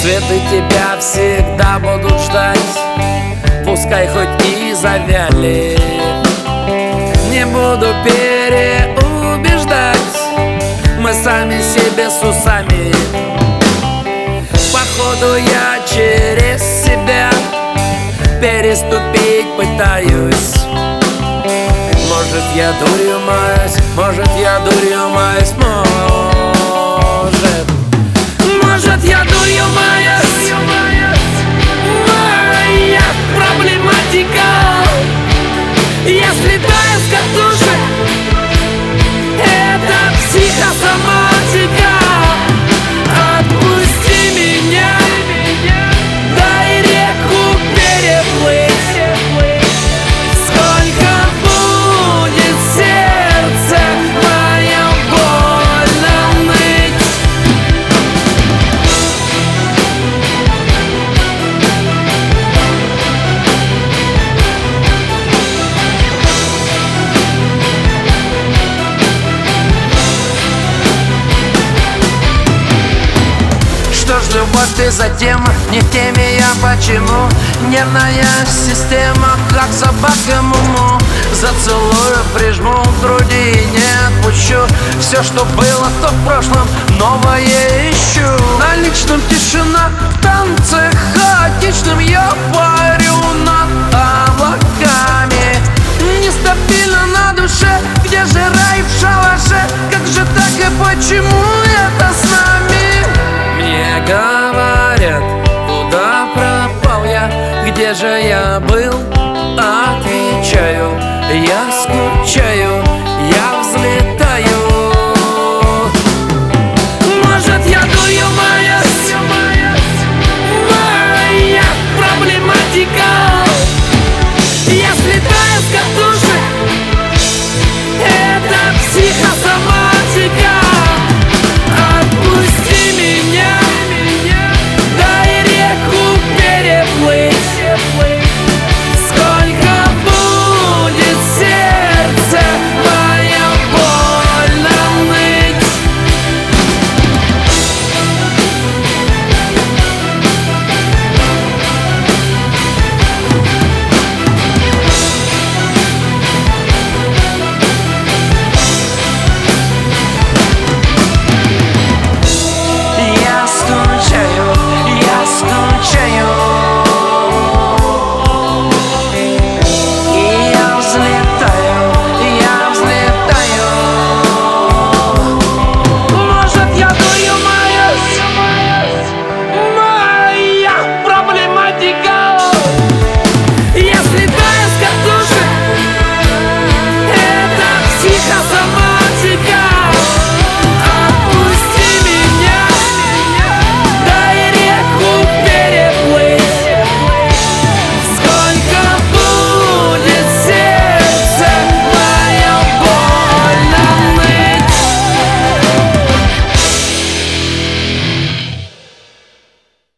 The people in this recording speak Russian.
Цветы тебя всегда будут ждать, пускай хоть и завяли. Не буду переубеждать, мы сами себе с усами. Походу я через себя переступить пытаюсь. Может я дурью маюсь, может я дурью маюсь, может я дурью маюсь. Моя проблематика, если да из катушек, это психосоматика. Отпусти меня, дай реку переплыть. Сколько будет сердце мое больно ныть. Что ж, любовь, ты за тема, не в теме я почему. Нервная система, как собака Муму. Зацелую, прижму к груди и не отпущу. Все, что было, то в прошлом, новое ищу. На личном тишина, в танце хаотичном я парю над облаками. Нестабильно на душе, где же рай в шалаше? Как же так и почему это с нами? Мне говорят, куда пропал я, где же я был? Отвечаю, я скучаю, я взлетаю.